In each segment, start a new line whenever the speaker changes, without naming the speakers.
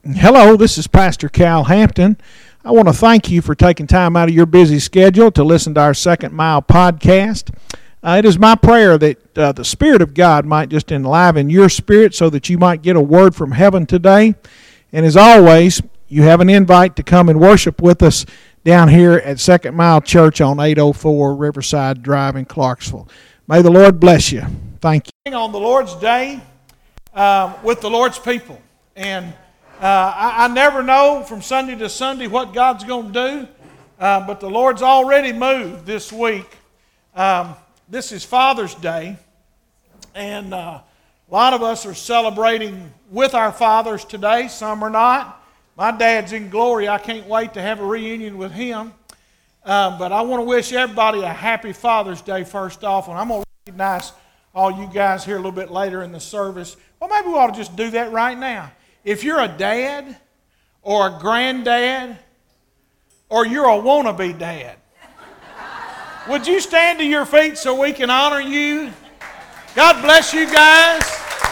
Hello, this is Pastor Cal Hampton. I want to thank you for taking time out of your busy schedule to listen to our Second Mile podcast. It is my prayer that the Spirit of God might just enliven your spirit so that you might get a word from heaven today. And as always, you have an invite to come and worship with us down here at Second Mile Church on 804 Riverside Drive in Clarksville. May the Lord bless you. Thank you. On the Lord's Day with the Lord's people. And I never know from Sunday to Sunday what God's going to do, but the Lord's already moved this week. This is Father's Day, and a lot of us are celebrating with our fathers today. Some are not. My dad's in glory. I can't wait to have a reunion with him. But I want to wish everybody a happy Father's Day first off, and I'm going to recognize all you guys here a little bit later in the service. Well, maybe we ought to just do that right now. If you're a dad or a granddad or you're a wannabe dad, would you stand to your feet so we can honor you? God bless you guys.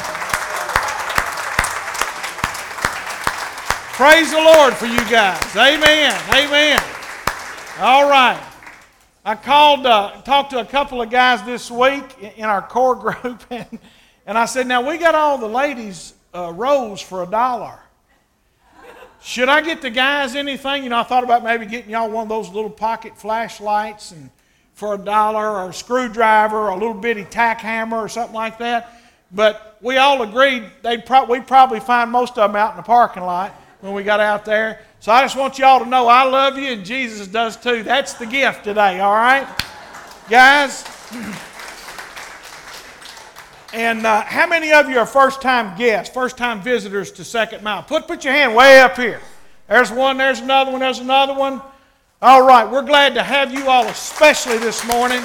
Praise the Lord for you guys. Amen. Amen. All right. I talked to a couple of guys this week in our core group, and I said, now we got all the ladies rose for $1. Should I get the guys anything? I thought about maybe getting y'all one of those little pocket flashlights and for $1, or a screwdriver, or a little bitty tack hammer, or something like that. But we all agreed we'd probably find most of them out in the parking lot when we got out there. So I just want y'all to know I love you, and Jesus does too. That's the gift today, all right? Guys. And how many of you are first-time guests, first-time visitors to Second Mile? Put your hand way up here. There's one, there's another one, there's another one. All right, we're glad to have you all, especially this morning.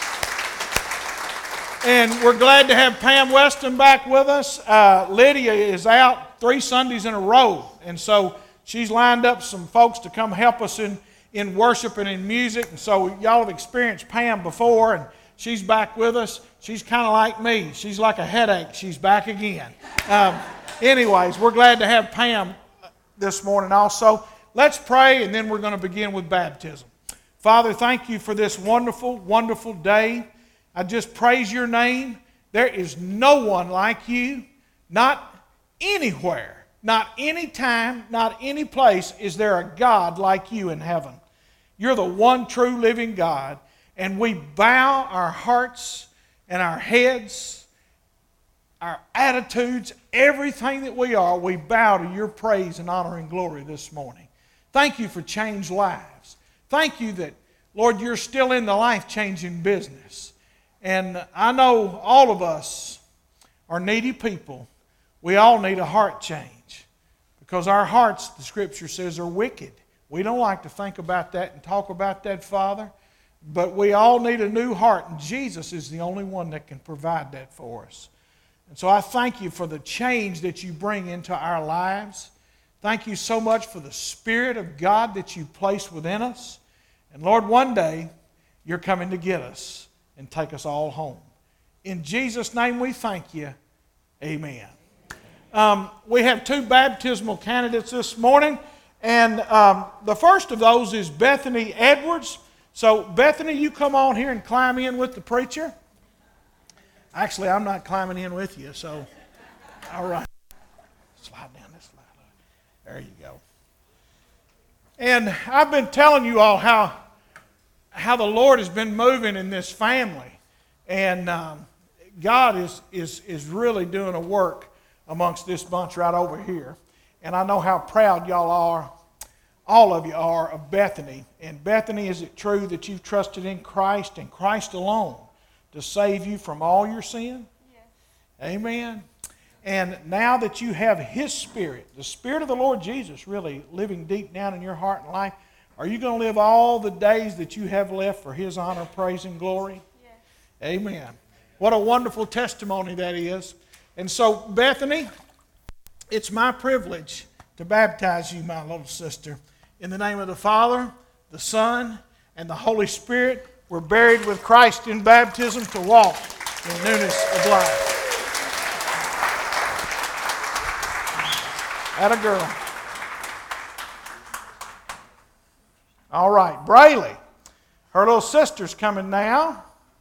And we're glad to have Pam Weston back with us. Lydia is out 3 Sundays in a row, and so she's lined up some folks to come help us in worship and in music. And so y'all have experienced Pam before, and she's back with us. She's kind of like me. She's like a headache. She's back again. Anyways, we're glad to have Pam this morning also. Let's pray, and then we're going to begin with baptism. Father, thank you for this wonderful, wonderful day. I just praise your name. There is no one like you, not anywhere, not any time, not any place is there a God like you in heaven. You're the one true living God. And we bow our hearts and our heads, our attitudes, everything that we are, we bow to your praise and honor and glory this morning. Thank you for changed lives. Thank you that, Lord, you're still in the life-changing business. And I know all of us are needy people. We all need a heart change because our hearts, the Scripture says, are wicked. We don't like to think about that and talk about that, Father. But we all need a new heart, and Jesus is the only one that can provide that for us. And so I thank you for the change that you bring into our lives. Thank you so much for the Spirit of God that you place within us. And Lord, one day you're coming to get us and take us all home. In Jesus' name we thank you. Amen. We have 2 baptismal candidates this morning, and the first of those is Bethany Edwards. So, Bethany, you come on here and climb in with the preacher. Actually, I'm not climbing in with you, so, all right. Slide down this slide. There you go. And I've been telling you all how the Lord has been moving in this family. And God is really doing a work amongst this bunch right over here. And I know how proud y'all are. All of you are of Bethany. And Bethany, is it true that you've trusted in Christ and Christ alone to save you from all your sin?
Yes.
Amen. And now that you have His Spirit, the Spirit of the Lord Jesus really living deep down in your heart and life, are you going to live all the days that you have left for His honor, praise, and glory?
Yes.
Amen. What a wonderful testimony that is. And so, Bethany, it's my privilege to baptize you, my little sister. In the name of the Father, the Son, and the Holy Spirit, we're buried with Christ in baptism to walk in newness of life. Atta girl. All right, Brayley. Her little sister's coming now.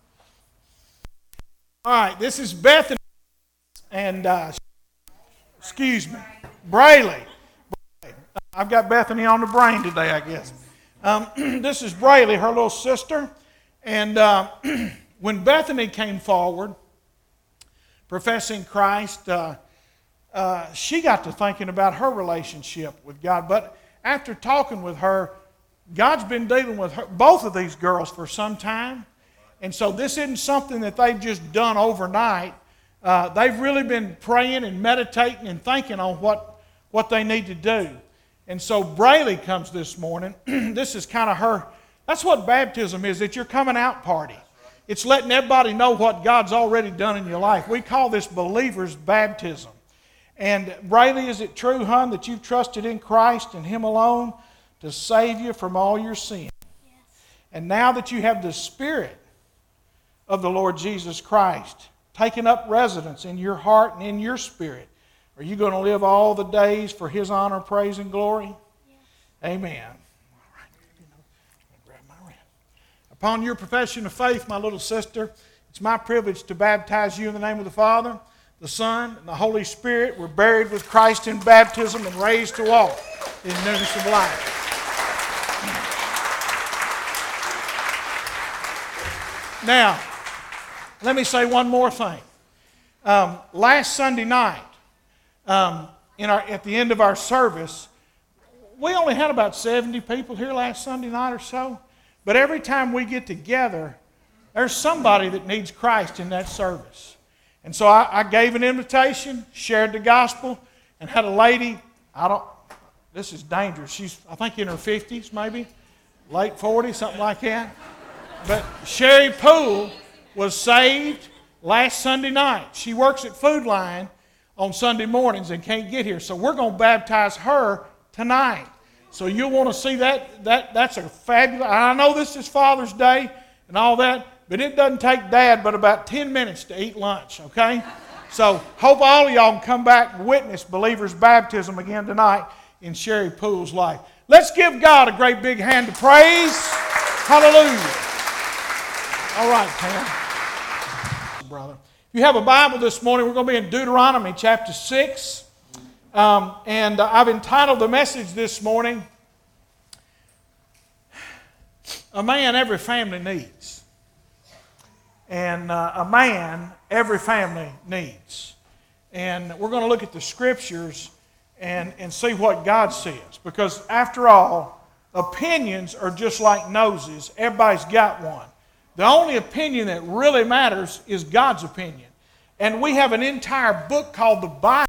All right, this is Bethany. And, excuse me, Brayley. I've got Bethany on the brain today, I guess. This is Brayley, her little sister. And when Bethany came forward, professing Christ, she got to thinking about her relationship with God. But after talking with her, God's been dealing with her, both of these girls for some time. And so this isn't something that they've just done overnight. They've really been praying and meditating and thinking on what they need to do. And so Brayley comes this morning. This is kind of her, that's what baptism is. It's your coming out party. It's letting everybody know what God's already done in your life. We call this believer's baptism. And Brayley, is it true, hon, that you've trusted in Christ and Him alone to save you from all your sin?
Yes.
And now that you have the Spirit of the Lord Jesus Christ taking up residence in your heart and in your spirit, are you going to live all the days for His honor, praise, and glory?
Yes.
Amen. All right. Grab my wrist. Upon your profession of faith, my little sister, it's my privilege to baptize you in the name of the Father, the Son, and the Holy Spirit. We're buried with Christ in baptism and raised to walk in newness of life. Now, let me say one more thing. Last Sunday night, at the end of our service, we only had about 70 people here last Sunday night or so. But every time we get together, there's somebody that needs Christ in that service. And so I gave an invitation, shared the gospel, and had a lady, this is dangerous, she's I think in her 50s maybe, late 40s, something like that. But Sherry Poole was saved last Sunday night. She works at Food Line on Sunday mornings and can't get here. So we're going to baptize her tonight. So you'll want to see that. That's a fabulous, I know this is Father's Day and all that, but it doesn't take Dad but about 10 minutes to eat lunch, okay? So hope all of y'all can come back and witness believer's baptism again tonight in Sherry Poole's life. Let's give God a great big hand of praise. Hallelujah. All right, Tam. Brother. If you have a Bible this morning, we're going to be in Deuteronomy chapter 6. And I've entitled the message this morning, A Man Every Family Needs. And a man every family needs. And we're going to look at the scriptures and see what God says. Because after all, opinions are just like noses. Everybody's got one. The only opinion that really matters is God's opinion. And we have an entire book called the Bible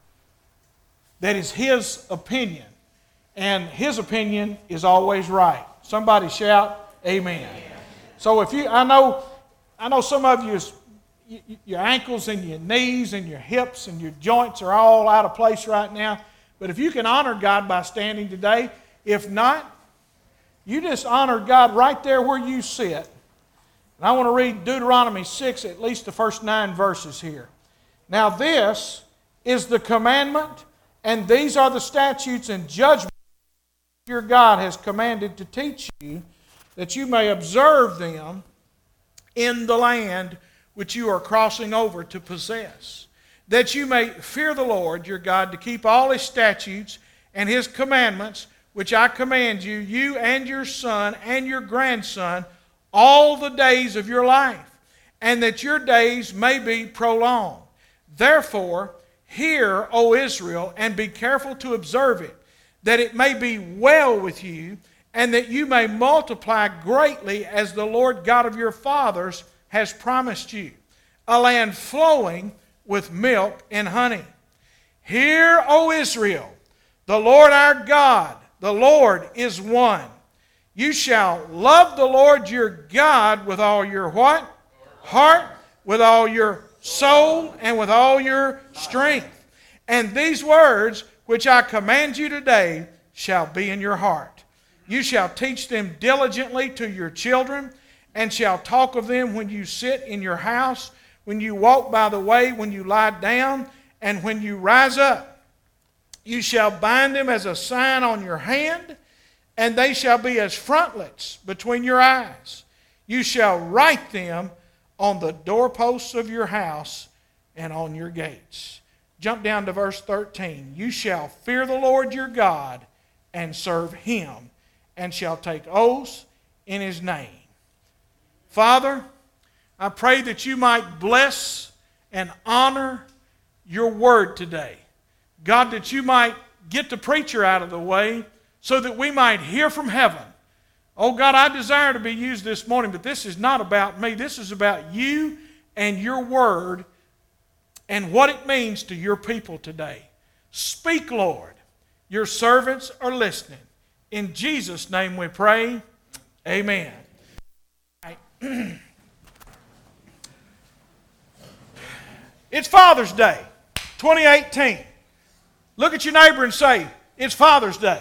that is His opinion. And His opinion is always right. Somebody shout, amen. Amen. So if you, I know some of you, your ankles and your knees and your hips and your joints are all out of place right now. But if you can honor God by standing today, if not, you just honor God right there where you sit. And I want to read Deuteronomy 6, at least the first 9 verses here. Now this is the commandment, and these are the statutes and judgments your God has commanded to teach you, that you may observe them in the land which you are crossing over to possess, that you may fear the Lord your God, to keep all His statutes and His commandments, which I command you, you and your son and your grandson, all the days of your life, and that your days may be prolonged. Therefore, hear, O Israel, and be careful to observe it, that it may be well with you, and that you may multiply greatly as the Lord God of your fathers has promised you, a land flowing with milk and honey. Hear, O Israel, the Lord our God, the Lord is one. You shall love the Lord your God with all your what? Heart, with all your soul, and with all your strength. And these words which I command you today shall be in your heart. You shall teach them diligently to your children, and shall talk of them when you sit in your house, when you walk by the way, when you lie down, and when you rise up. You shall bind them as a sign on your hand, and they shall be as frontlets between your eyes. You shall write them on the doorposts of your house and on your gates. Jump down to verse 13. You shall fear the Lord your God and serve Him, and shall take oaths in His name. Father, I pray that you might bless and honor your word today. God, that you might get the preacher out of the way so that we might hear from heaven. Oh God, I desire to be used this morning, but this is not about me. This is about you and your word and what it means to your people today. Speak, Lord. Your servants are listening. In Jesus' name we pray. Amen. It's Father's Day, 2018. Look at your neighbor and say, it's Father's Day.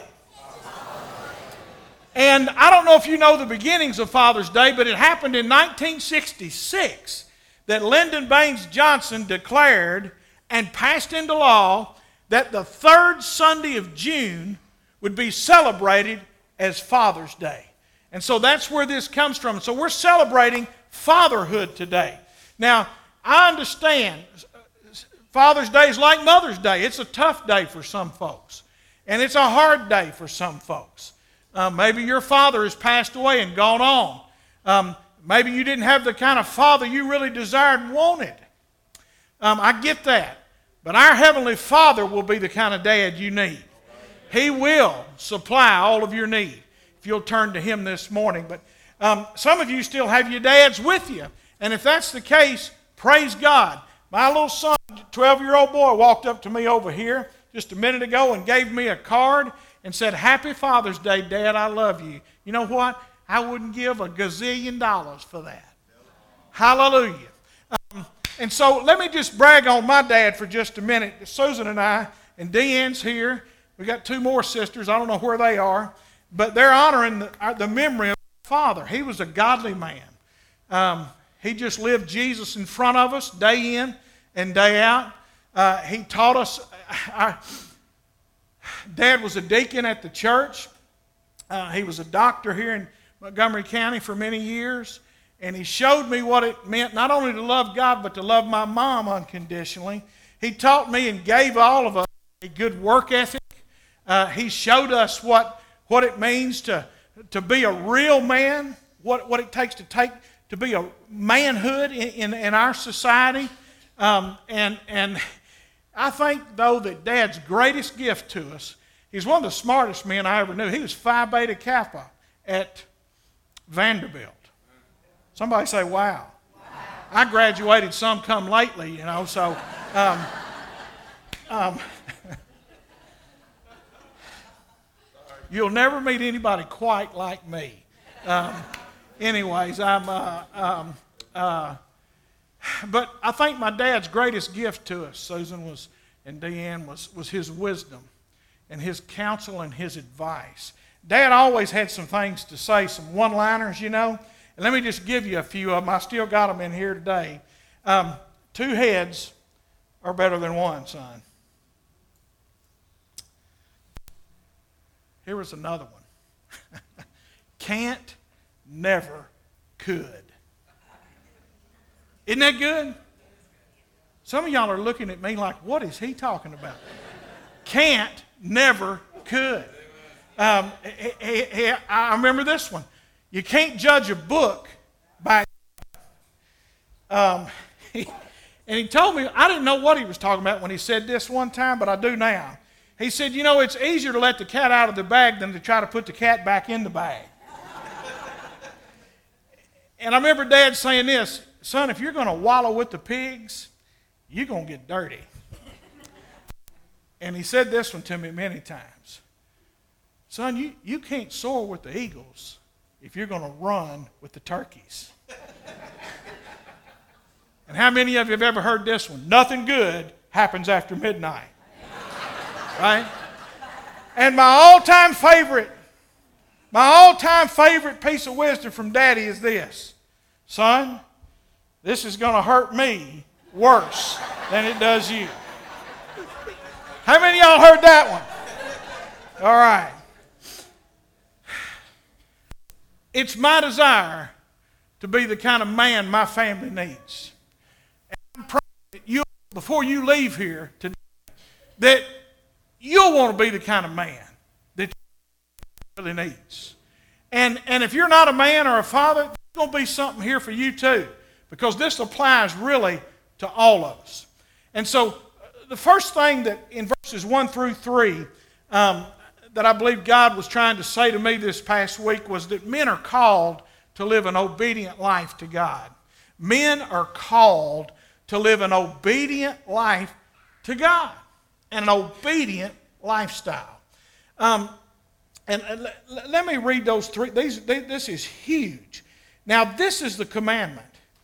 And I don't know if you know the beginnings of Father's Day, but it happened in 1966 that Lyndon Baines Johnson declared and passed into law that the third Sunday of June would be celebrated as Father's Day. And so that's where this comes from. So we're celebrating fatherhood today. Now, I understand Father's Day is like Mother's Day. It's a tough day for some folks. And it's a hard day for some folks. Maybe your father has passed away and gone on. Maybe you didn't have the kind of father you really desired and wanted. I get that. But our Heavenly Father will be the kind of dad you need. He will supply all of your need if you'll turn to Him this morning. But some of you still have your dads with you. And if that's the case, praise God. My little son, 12-year-old boy, walked up to me over here just a minute ago and gave me a card and said, Happy Father's Day, Dad, I love you. You know what? I wouldn't give $1 gazillion for that. Hallelujah. And so let me just brag on my dad for just a minute. Susan and I, and Deanne's here. We got 2 more sisters. I don't know where they are. But they're honoring the memory of my father. He was a godly man. He just lived Jesus in front of us day in and day out. He taught us. Dad was a deacon at the church. He was a doctor here in Montgomery County for many years. And he showed me what it meant not only to love God, but to love my mom unconditionally. He taught me and gave all of us a good work ethic. He showed us what it means to be a real man, what it takes to be a manhood in our society. And I think, though, that Dad's greatest gift to us, he's one of the smartest men I ever knew. He was Phi Beta Kappa at Vanderbilt. Somebody say, wow. I graduated some come lately, so... You'll never meet anybody quite like me. Anyways, but I think my dad's greatest gift to us, Susan and Deanne, was his wisdom and his counsel and his advice. Dad always had some things to say, some one-liners, And let me just give you a few of them. I still got them in here today. 2 heads are better than one, son. Here was another one. Can't, never, could. Isn't that good? Some of y'all are looking at me like, what is he talking about? Can't, never, could. I remember this one. You can't judge a book by... and he told me, I didn't know what he was talking about when he said this one time, but I do now. He said, it's easier to let the cat out of the bag than to try to put the cat back in the bag. And I remember Dad saying this, son, if you're going to wallow with the pigs, you're going to get dirty. And he said this one to me many times. Son, you can't soar with the eagles if you're going to run with the turkeys. And how many of you have ever heard this one? Nothing good happens after midnight. Right? And my all-time favorite piece of wisdom from Daddy is this. Son, this is going to hurt me worse than it does you. How many of y'all heard that one? All right. it's my desire to be the kind of man my family needs. And I'm praying that you, before you leave here today, that you'll want to be the kind of man that you really needs. And if you're not a man or a father, there's going to be something here for you too, because this applies really to all of us. And so the first thing that in verses 1 through 3 that I believe God was trying to say to me this past week was that men are called to live an obedient life to God. Men are called to live an obedient life to God and an obedient lifestyle. And let me read those three. This is huge. Now, this is the commandment.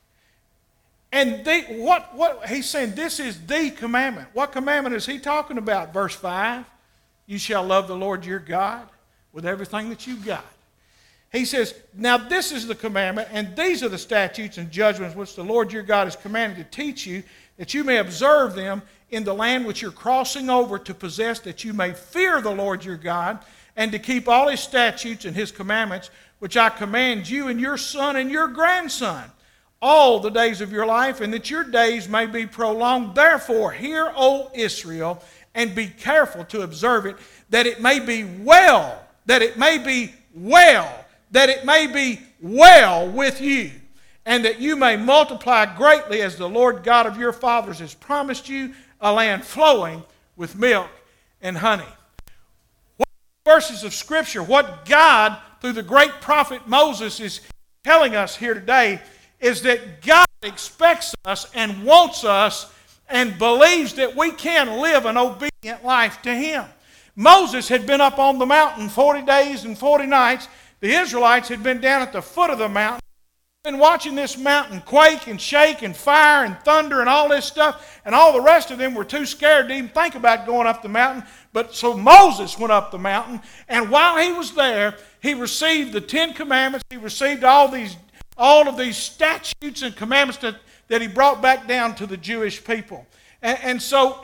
And what he's saying, this is the commandment. What commandment is he talking about? Verse 5, you shall love the Lord your God with everything that you've got. He says, now this is the commandment, and these are the statutes and judgments which the Lord your God has commanded to teach you, that you may observe them in the land which you're crossing over to possess, that you may fear the Lord your God, and to keep all his statutes and his commandments, which I command you and your son and your grandson, all the days of your life, and that your days may be prolonged. Therefore, hear, O Israel, and be careful to observe it, that it may be well, that it may be well, that it may be well with you, and that you may multiply greatly as the Lord God of your fathers has promised you, a land flowing with milk and honey. What verses of Scripture, what God, through the great prophet Moses, is telling us here today is that God expects us and wants us and believes that we can live an obedient life to Him. Moses had been up on the mountain 40 days and 40 nights. The Israelites had been down at the foot of the mountain, been watching this mountain quake and shake and fire and thunder and all this stuff, and all the rest of them were too scared to even think about going up the mountain. But so Moses went up the mountain, and while he was there, he received the 10 Commandments. He received all of these statutes and commandments that he brought back down to the Jewish people. And so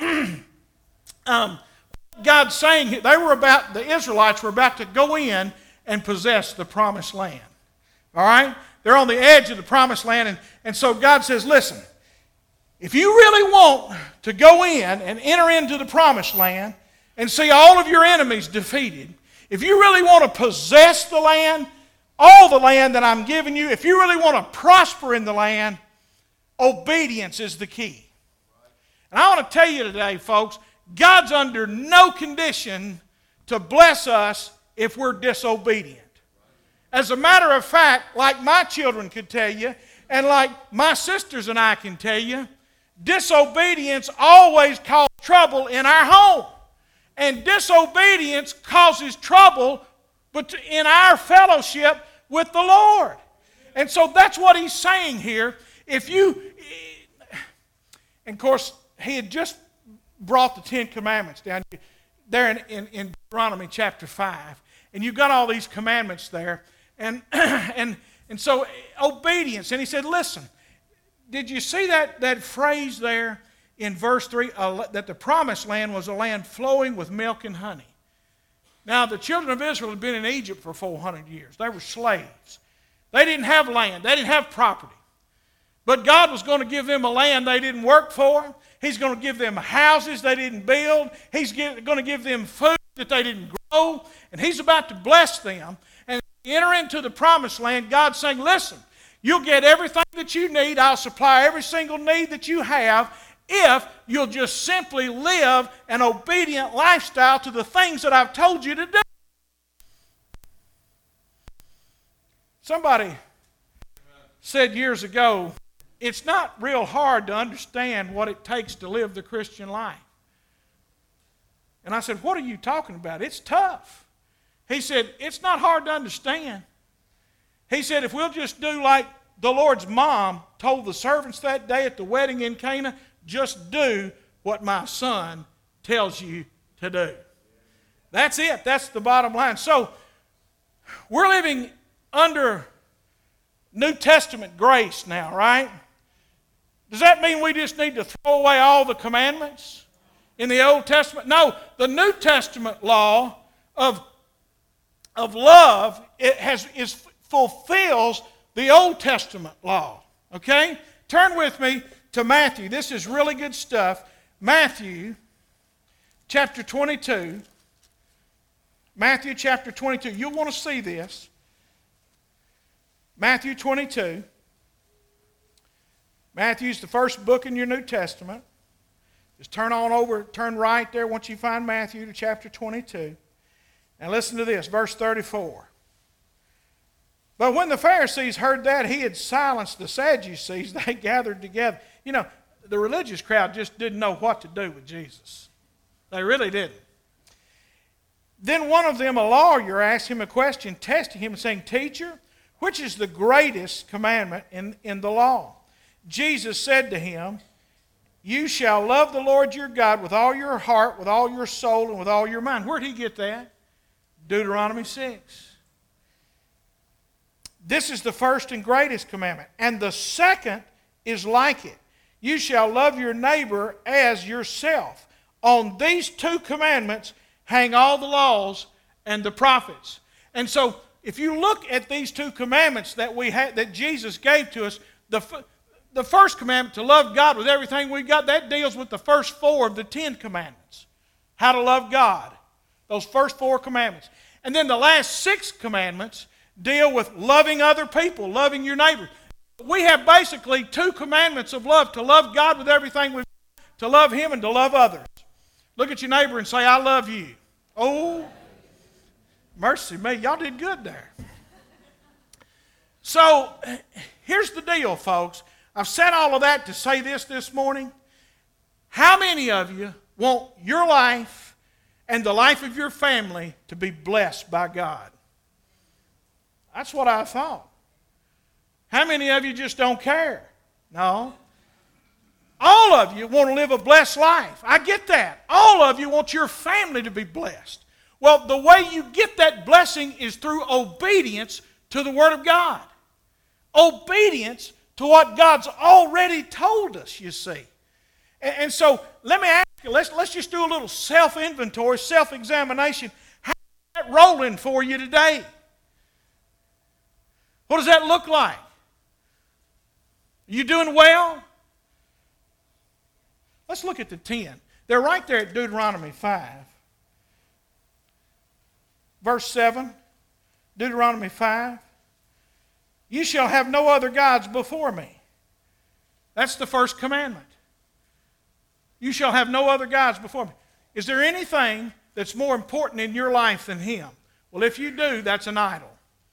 God's saying the Israelites were about to go in and possess the promised land. All right? They're on the edge of the promised land. And so God says, listen, if you really want to go in and enter into the promised land and see all of your enemies defeated, if you really want to possess the land, all the land that I'm giving you, if you really want to prosper in the land, obedience is the key. And I want to tell you today, folks, God's under no condition to bless us if we're disobedient. As a matter of fact, like my children could tell you, and like my sisters and I can tell you, disobedience always causes trouble in our home. And disobedience causes trouble in our fellowship with the Lord. And so that's what he's saying here. And of course, he had just brought the 10 Commandments down there in Deuteronomy chapter 5. And you've got all these commandments there. And so obedience. And he said, listen, did you see that phrase there in verse 3, that the promised land was a land flowing with milk and honey? Now, the children of Israel had been in Egypt for 400 years. They were slaves. They didn't have land. They didn't have property. But God was going to give them a land they didn't work for. He's going to give them houses they didn't build. He's going to give them food that they didn't grow. And He's about to bless them. And enter into the promised land, God's saying, listen, you'll get everything that you need. I'll supply every single need that you have if you'll just simply live an obedient lifestyle to the things that I've told you to do. Somebody said years ago, it's not real hard to understand what it takes to live the Christian life. And I said, what are you talking about? It's tough. He said, it's not hard to understand. He said, if we'll just do like the Lord's mom told the servants that day at the wedding in Cana, just do what my son tells you to do. That's it. That's the bottom line. So we're living under New Testament grace now, right? Does that mean we just need to throw away all the commandments in the Old Testament? No, the New Testament law of love is fulfills the Old Testament law. Okay? Turn with me to Matthew. This is really good stuff. Matthew chapter 22. Matthew chapter 22. You'll want to see this. Matthew 22. Matthew's the first book in your New Testament. Just turn right there once you find Matthew to chapter 22. And listen to this, verse 34. But when the Pharisees heard that he had silenced the Sadducees, they gathered together. You know, the religious crowd just didn't know what to do with Jesus. They really didn't. Then one of them, a lawyer, asked him a question, testing him and saying, Teacher, which is the greatest commandment in the law? Jesus said to him, You shall love the Lord your God with all your heart, with all your soul, and with all your mind. Where did he get that? Deuteronomy 6. This is the first and greatest commandment. And the second is like it. You shall love your neighbor as yourself. On these two commandments hang all the laws and the prophets. And so, if you look at these two commandments that Jesus gave to us, the first commandment, to love God with everything we've got, that deals with the first four of the 10 commandments. How to love God. Those first 4 commandments. And then the last 6 commandments deal with loving other people, loving your neighbor. We have basically 2 commandments of love: to love God with everything we've got, to love Him, and to love others. Look at your neighbor and say, I love you. Oh, mercy me, y'all did good there. So, here's the deal, folks. I've said all of that to say this morning. How many of you want your life and the life of your family to be blessed by God? That's what I thought. How many of you just don't care? No. All of you want to live a blessed life. I get that. All of you want your family to be blessed. Well, the way you get that blessing is through obedience to the Word of God. Obedience to what God's already told us, you see. And so, let me ask you, let's just do a little self-inventory, self-examination. How's that rolling for you today? What does that look like? Are you doing well? Let's look at the 10. They're right there at Deuteronomy 5. Verse 7, Deuteronomy 5. You shall have no other gods before me. That's the first commandment. You shall have no other gods before me. Is there anything that's more important in your life than Him? Well, if you do, that's an idol.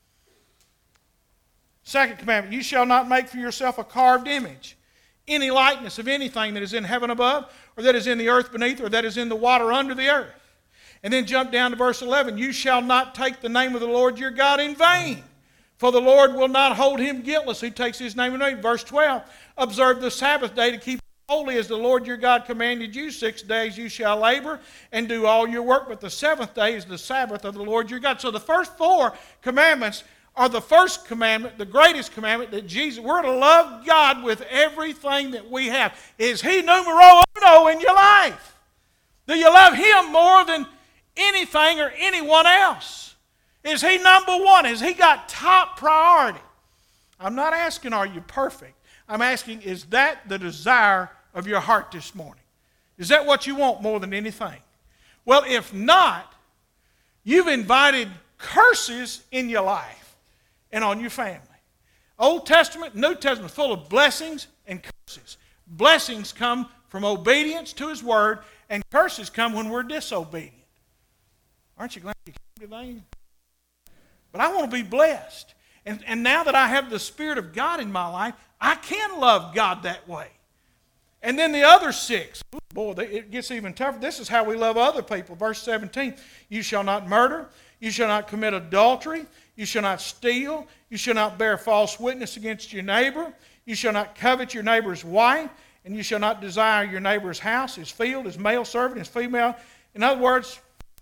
Second commandment, you shall not make for yourself a carved image, any likeness of anything that is in heaven above, or that is in the earth beneath, or that is in the water under the earth. And then jump down to verse 11. You shall not take the name of the Lord your God in vain, for the Lord will not hold him guiltless who takes his name in vain. Verse 12, observe the Sabbath day to keep it holy as the Lord your God commanded you. 6 days you shall labor and do all your work, but the 7th day is the Sabbath of the Lord your God. So the first 4 commandments are the first commandment, the greatest commandment that Jesus, we're to love God with everything that we have. Is He numero uno in your life? Do you love Him more than anything or anyone else? Is He number one? Has He got top priority? I'm not asking, are you perfect? I'm asking, is that the desire of your heart this morning? Is that what you want more than anything? Well, if not, you've invited curses in your life and on your family. Old Testament, New Testament, full of blessings and curses. Blessings come from obedience to His Word, and curses come when we're disobedient. Aren't you glad you came today? But I want to be blessed. And now that I have the Spirit of God in my life, I can love God that way. And then the other 6, boy, it gets even tougher. This is how we love other people. Verse 17, you shall not murder, you shall not commit adultery, you shall not steal, you shall not bear false witness against your neighbor, you shall not covet your neighbor's wife, and you shall not desire your neighbor's house, his field, his male servant, his female. In other words,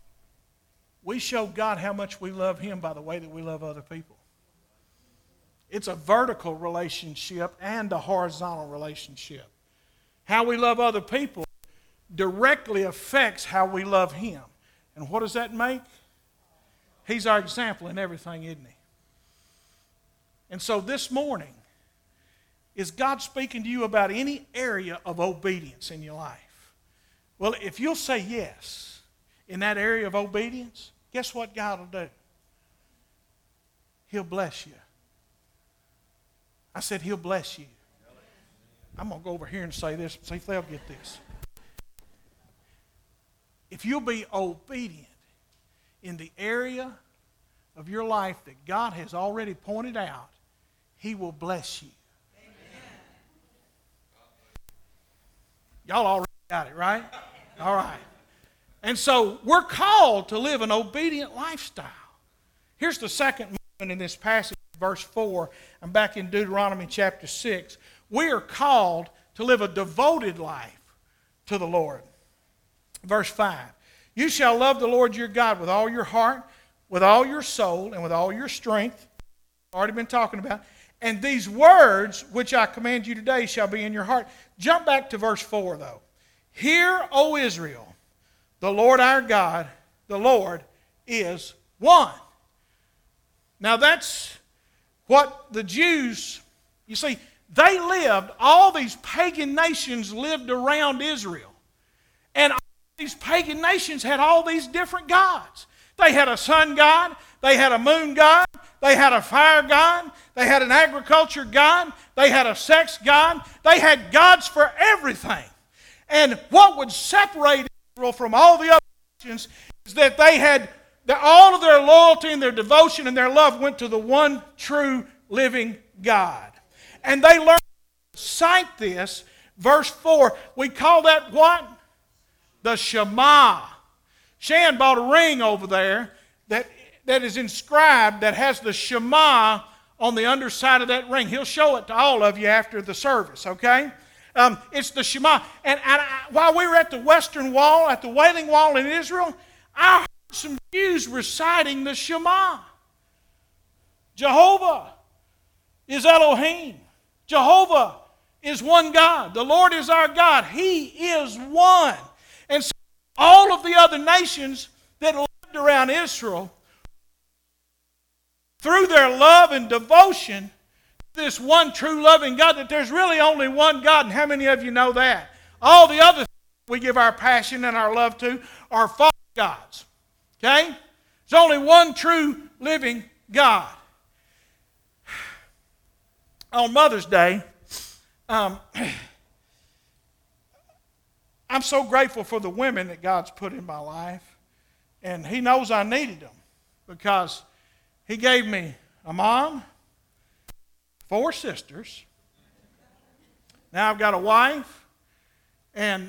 we show God how much we love Him by the way that we love other people. It's a vertical relationship and a horizontal relationship. How we love other people directly affects how we love Him. And what does that make? He's our example in everything, isn't He? And so this morning, is God speaking to you about any area of obedience in your life? Well, if you'll say yes in that area of obedience, guess what God will do? He'll bless you. I said He'll bless you. I'm going to go over here and say this, see if they'll get this. If you'll be obedient in the area of your life that God has already pointed out, He will bless you. Amen. Y'all already got it, right? All right. And so we're called to live an obedient lifestyle. Here's the second moment in this passage, verse 4. I'm back in Deuteronomy chapter 6. We are called to live a devoted life to the Lord. Verse 5. You shall love the Lord your God with all your heart, with all your soul, and with all your strength. Already been talking about. And these words which I command you today shall be in your heart. Jump back to verse 4 though. Hear, O Israel, the Lord our God, the Lord is one. Now that's what the Jews, you see, they lived, all these pagan nations lived around Israel. And all these pagan nations had all these different gods. They had a sun god, they had a moon god, they had a fire god, they had an agriculture god, they had a sex god, they had gods for everything. And what would separate Israel from all the other nations is that they had all of their loyalty and their devotion and their love went to the one true living God. And they learned to cite this, verse 4, we call that what? The Shema. Shan bought a ring over there that is inscribed, that has the Shema on the underside of that ring. He'll show it to all of you after the service, okay? It's the Shema. And while we were at the Western Wall, at the Wailing Wall in Israel, I heard some Jews reciting the Shema. Jehovah is Elohim. Jehovah is one God. The Lord is our God. He is one. And so all of the other nations that lived around Israel, through their love and devotion to this one true loving God, that there's really only one God. And how many of you know that? All the other things we give our passion and our love to are false gods. Okay? There's only one true living God. On Mother's Day, I'm so grateful for the women that God's put in my life. And He knows I needed them because He gave me a mom, 4 sisters. Now I've got a wife and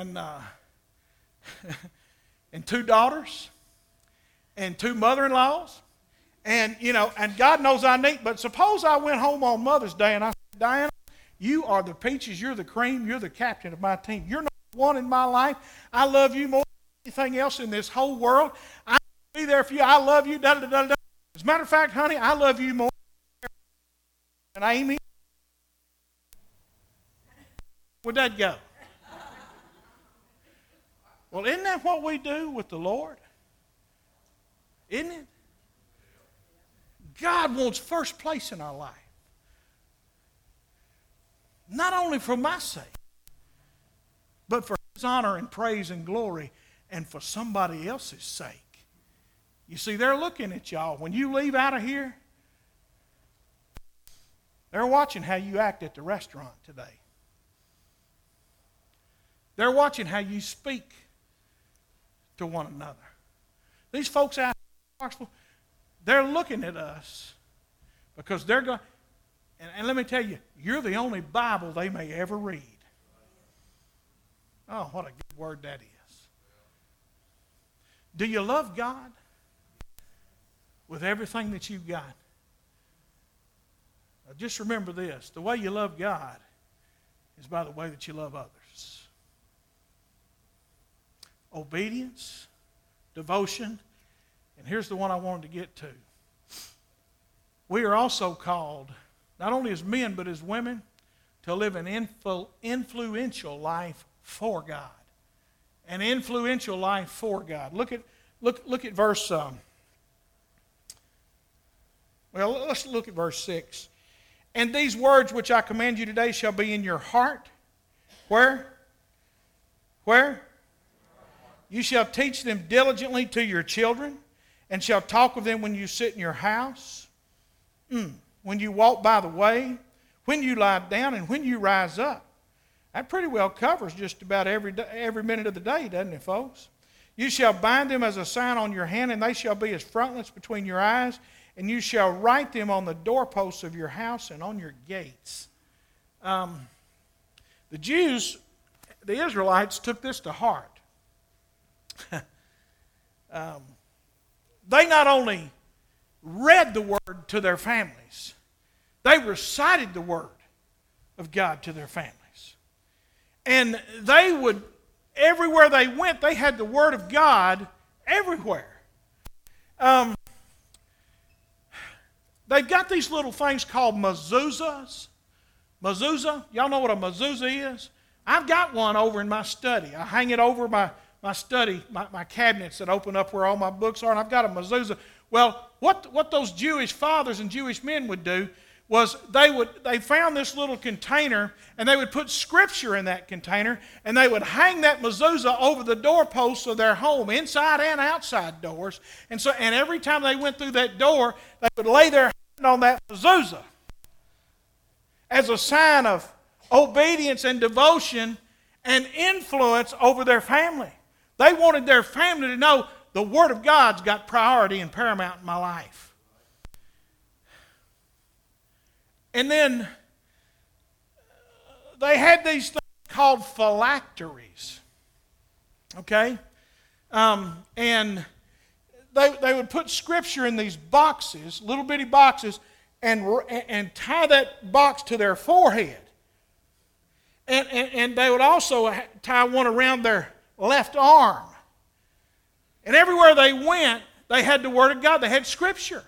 2 daughters and 2 mother-in-laws. And, and God knows I need, but suppose I went home on Mother's Day and I said, Diana, you are the peaches, you're the cream, you're the captain of my team. You're not one in my life. I love you more than anything else in this whole world. I'll be there for you. I love you. Da, da, da, da. As a matter of fact, honey, I love you more than Amy. Where'd that go? Well, isn't that what we do with the Lord? Isn't it? God wants first place in our life. Not only for my sake, but for His honor and praise and glory and for somebody else's sake. You see, they're looking at y'all. When you leave out of here, they're watching how you act at the restaurant today. They're watching how you speak to one another. These folks out in Clarksville, they're looking at us because they're going, and let me tell you, you're the only Bible they may ever read. Oh, what a good word that is. Do you love God with everything that you've got? Now just remember this. The way you love God is by the way that you love others. Obedience, devotion, and here's the one I wanted to get to. We are also called, not only as men but as women, to live an influential life for God. An influential life for God. Look at verse, let's look at verse 6. And these words which I command you today shall be in your heart. Where? Where? You shall teach them diligently to your children, and shall talk of them when you sit in your house, when you walk by the way, when you lie down, and when you rise up. That pretty well covers just about every minute of the day, doesn't it, folks? You shall bind them as a sign on your hand, and they shall be as frontlets between your eyes, and you shall write them on the doorposts of your house and on your gates. The Jews, the Israelites, took this to heart. They not only read the Word to their families, they recited the Word of God to their families. And they would, everywhere they went, they had the Word of God everywhere. They've got these little things called mezuzahs. Mezuzah, y'all know what a mezuzah is? I've got one over in my study. I hang it over my study, my cabinets that open up where all my books are, and I've got a mezuzah. Well, what those Jewish fathers and Jewish men would do was they found this little container, and they would put Scripture in that container, and they would hang that mezuzah over the doorposts of their home, inside and outside doors. And every time they went through that door, they would lay their hand on that mezuzah as a sign of obedience and devotion and influence over their family. They wanted their family to know the Word of God's got priority and paramount in my life. And then they had these things called phylacteries. Okay? And they would put Scripture in these boxes, little bitty boxes, and tie that box to their forehead. And they would also tie one around their left arm. And everywhere they went, they had the Word of God. They had Scripture.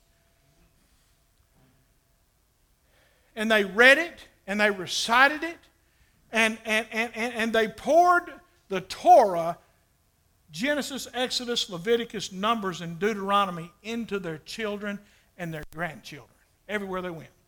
And they read it, and they recited it, and they poured the Torah, Genesis, Exodus, Leviticus, Numbers, and Deuteronomy into their children and their grandchildren, everywhere they went.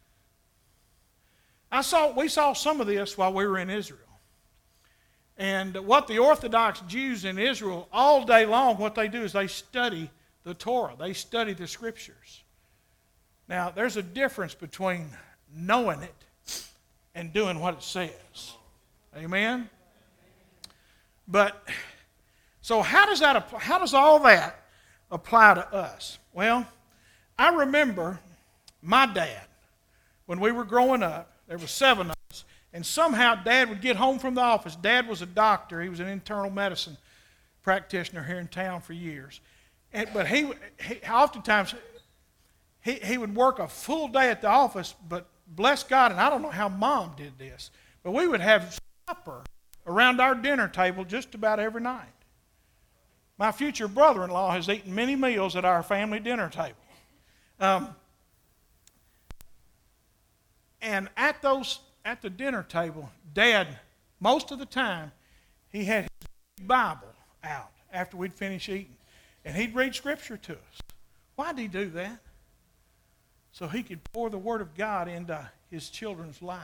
We saw some of this while we were in Israel. And what the Orthodox Jews in Israel, all day long, what they do is they study the Torah. They study the Scriptures. Now, there's a difference between knowing it and doing what it says. Amen? But, so how does all that apply to us? Well, I remember my dad, when we were growing up, there were 7 of us, and somehow Dad would get home from the office. Dad was a doctor. He was an internal medicine practitioner here in town for years. But he oftentimes, he would work a full day at the office, but bless God, and I don't know how Mom did this, but we would have supper around our dinner table just about every night. My future brother-in-law has eaten many meals at our family dinner table. And at the dinner table, Dad, most of the time, he had his Bible out after we'd finish eating. And he'd read Scripture to us. Why did he do that? So he could pour the Word of God into his children's lives.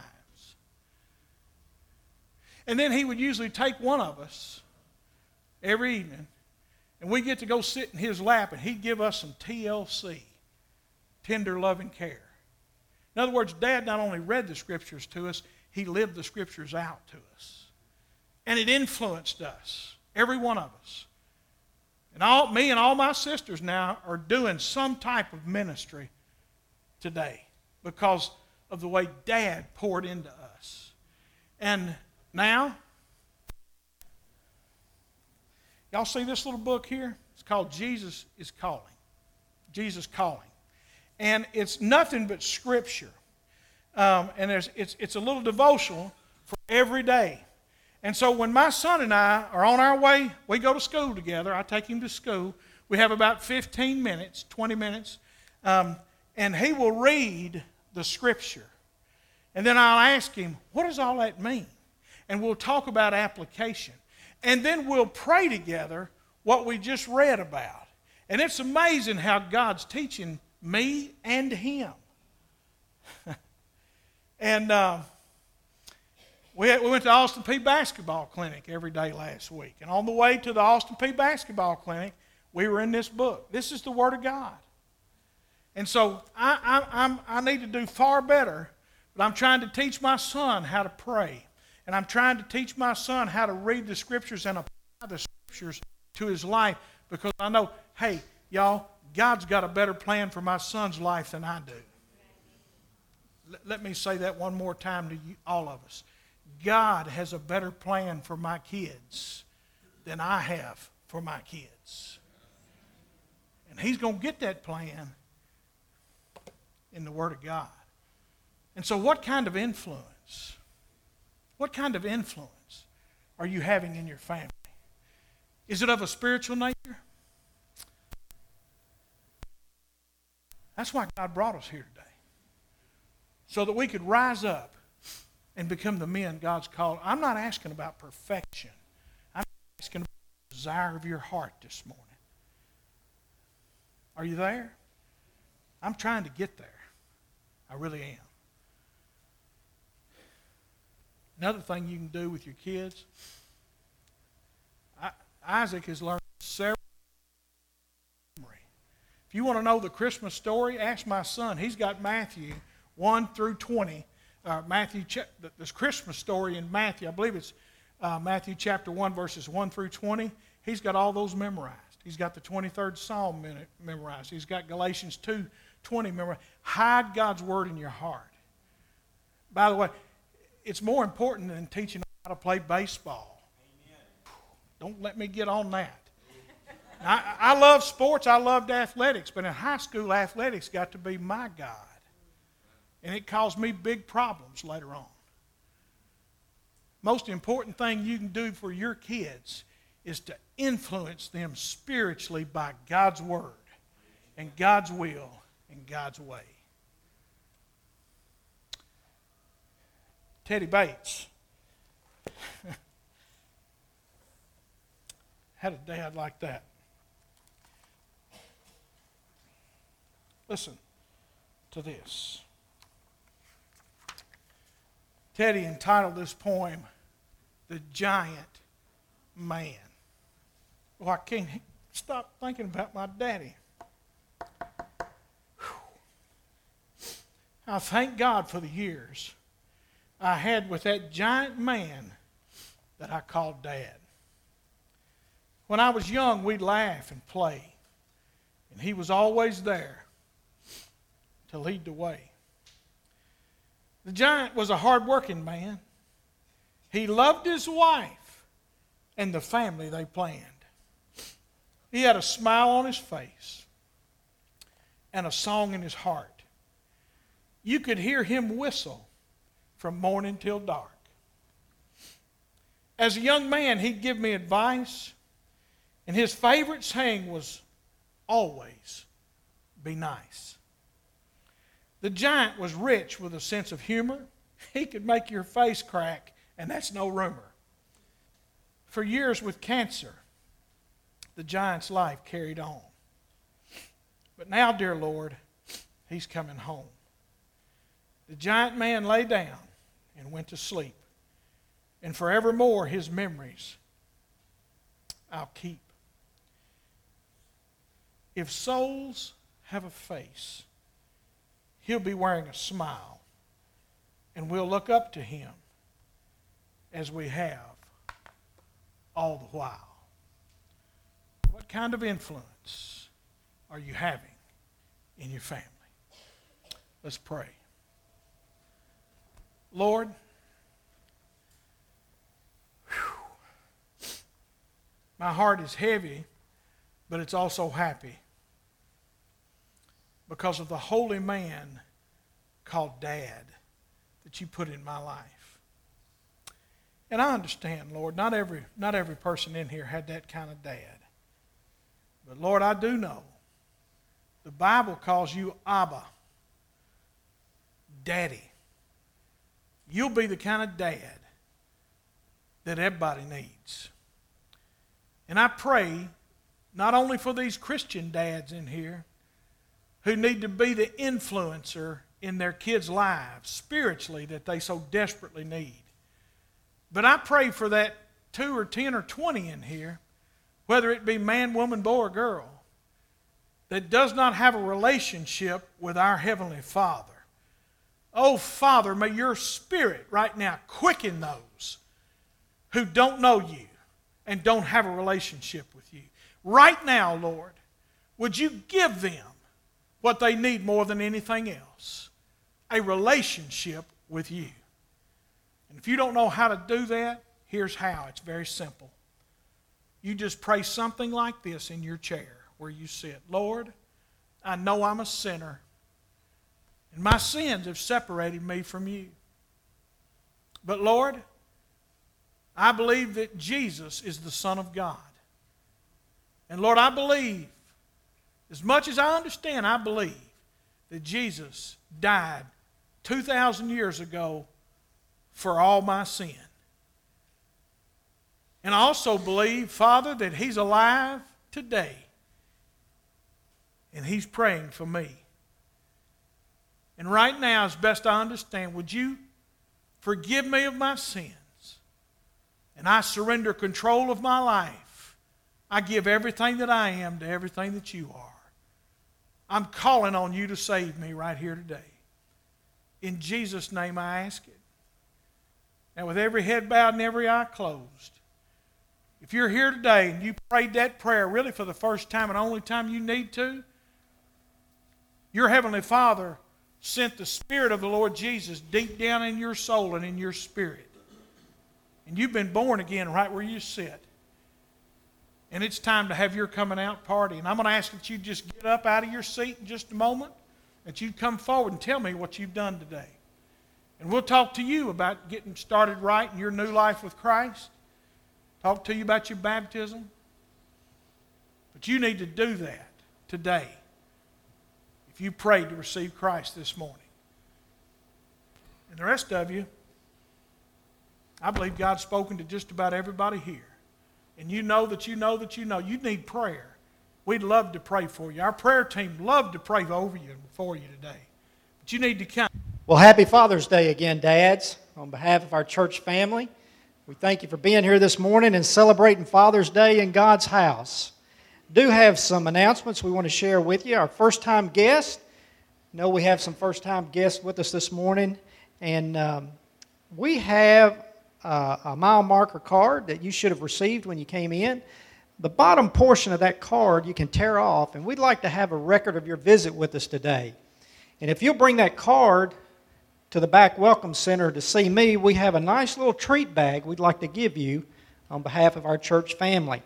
And then he would usually take one of us every evening, and we get to go sit in his lap, and he'd give us some TLC, tender loving care. In other words, Dad not only read the Scriptures to us, he lived the Scriptures out to us. And it influenced us, every one of us. And me and all my sisters now are doing some type of ministry today because of the way Dad poured into us. And now, y'all see this little book here? It's called Jesus is Calling. Jesus Calling. And it's nothing but Scripture. And it's a little devotional for every day. And so when my son and I are on our way, we go to school together. I take him to school. We have about 15 minutes, 20 minutes. And he will read the Scripture. And then I'll ask him, what does all that mean? And we'll talk about application. And then we'll pray together what we just read about. And it's amazing how God's teaching me and him. And we went to Austin Peay Basketball Clinic every day last week. And on the way to the Austin Peay Basketball Clinic, we were in this book. This is the Word of God. And so I need to do far better, but I'm trying to teach my son how to pray. And I'm trying to teach my son how to read the Scriptures and apply the Scriptures to his life, because I know, hey, y'all, God's got a better plan for my son's life than I do. Let me say that one more time to you, all of us. God has a better plan for my kids than I have for my kids. And He's going to get that plan in the Word of God. And so what kind of influence are you having in your family? Is it of a spiritual nature? That's why God brought us here today. So that we could rise up and become the men God's called. I'm not asking about perfection. I'm asking about the desire of your heart this morning. Are you there? I'm trying to get there. I really am. Another thing you can do with your kids, Isaac has learned several memory. If you want to know the Christmas story, ask my son. He's got Matthew 1 through 20. This Christmas story in Matthew, I believe it's Matthew chapter 1, verses 1 through 20. He's got all those memorized. He's got the 23rd Psalm memorized. He's got Galatians 2:20 memorized. Hide God's Word in your heart. By the way, it's more important than teaching how to play baseball. Amen. Don't let me get on that. I love sports. I loved athletics. But in high school, athletics got to be my God. And it caused me big problems later on. Most important thing you can do for your kids is to influence them spiritually by God's Word and God's will and God's way. Teddy Bates had a dad like that. Listen to this. Teddy entitled this poem, "The Giant Man." Well, I can't stop thinking about my daddy. I thank God for the years I had with that giant man that I called Dad. When I was young, we'd laugh and play, and he was always there to lead the way. The giant was a hard-working man. He loved his wife and the family they planned. He had a smile on his face and a song in his heart. You could hear him whistle from morning till dark. As a young man, he'd give me advice, and his favorite saying was always, "Be nice." The giant was rich with a sense of humor. He could make your face crack, and that's no rumor. For years with cancer, the giant's life carried on. But now, dear Lord, he's coming home. The giant man lay down and went to sleep, and forevermore his memories I'll keep. If souls have a face, he'll be wearing a smile, and we'll look up to him as we have all the while. What kind of influence are you having in your family? Let's pray. Lord, my heart is heavy, but it's also happy because of the holy man called Dad that you put in my life. And I understand, Lord, not every person in here had that kind of dad. But Lord, I do know the Bible calls you Abba, Daddy. You'll be the kind of dad that everybody needs. And I pray not only for these Christian dads in here who need to be the influencer in their kids' lives spiritually that they so desperately need. But I pray for that 2 or 10 or 20 in here, whether it be man, woman, boy, or girl, that does not have a relationship with our Heavenly Father. Oh, Father, may your Spirit right now quicken those who don't know you and don't have a relationship with you. Right now, Lord, would you give them what they need more than anything else? A relationship with you. And if you don't know how to do that, here's how. It's very simple. You just pray something like this in your chair where you sit. Lord, I know I'm a sinner, and my sins have separated me from you. But Lord, I believe that Jesus is the Son of God. And Lord, I believe, as much as I understand, I believe that Jesus died 2,000 years ago for all my sin. And I also believe, Father, that He's alive today. And He's praying for me. And right now, as best I understand, would you forgive me of my sins? And I surrender control of my life. I give everything that I am to everything that you are. I'm calling on you to save me right here today. In Jesus' name I ask it. Now with every head bowed and every eye closed, if you're here today and you prayed that prayer really for the first time and only time you need to, your Heavenly Father sent the Spirit of the Lord Jesus deep down in your soul and in your spirit. And you've been born again right where you sit. And it's time to have your coming out party. And I'm going to ask that you just get up out of your seat in just a moment, that you'd come forward and tell me what you've done today. And we'll talk to you about getting started right in your new life with Christ. Talk to you about your baptism. But you need to do that today if you prayed to receive Christ this morning. And the rest of you, I believe God's spoken to just about everybody here. And you know that you know that you know you need prayer. We'd love to pray for you. Our prayer team love to pray over you and for you today. But you need to come.
Well, happy Father's Day again, Dads. On behalf of our church family, we thank you for being here this morning and celebrating Father's Day in God's house. Do have some announcements we want to share with you. Our first-time guest, we have some first-time guests with us this morning, and we have a mile marker card that you should have received when you came in. The bottom portion of that card you can tear off, and we'd like to have a record of your visit with us today. And if you'll bring that card to the back Welcome Center to see me, we have a nice little treat bag we'd like to give you on behalf of our church family.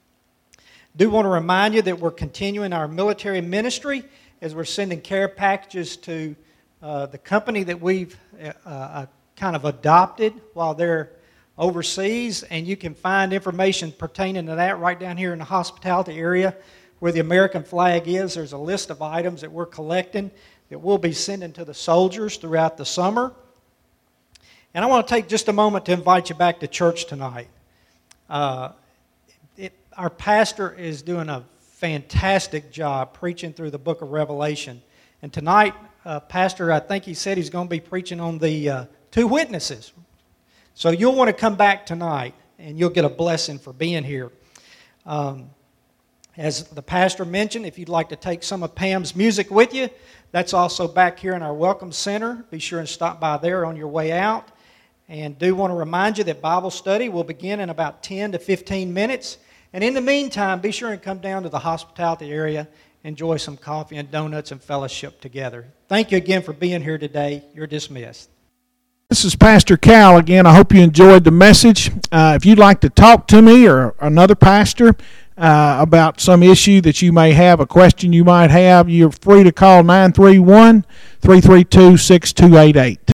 Do want to remind you that we're continuing our military ministry as we're sending care packages to the company that we've kind of adopted while they're overseas, and you can find information pertaining to that right down here in the hospitality area where the American flag is. There's a list of items that we're collecting that we'll be sending to the soldiers throughout the summer. And I want to take just a moment to invite you back to church tonight. Our pastor is doing a fantastic job preaching through the book of Revelation. And tonight, Pastor, I think he said he's going to be preaching on the two witnesses. So you'll want to come back tonight, and you'll get a blessing for being here. As the pastor mentioned, if you'd like to take some of Pam's music with you, that's also back here in our Welcome Center. Be sure and stop by there on your way out. And do want to remind you that Bible study will begin in about 10 to 15 minutes. And in the meantime, be sure and come down to the hospitality area, enjoy some coffee and donuts and fellowship together. Thank you again for being here today. You're dismissed.
This is Pastor Cal again. I hope you enjoyed the message. If you'd like to talk to me or another pastor about some issue that you may have, a question you might have, you're free to call 931-332-6288.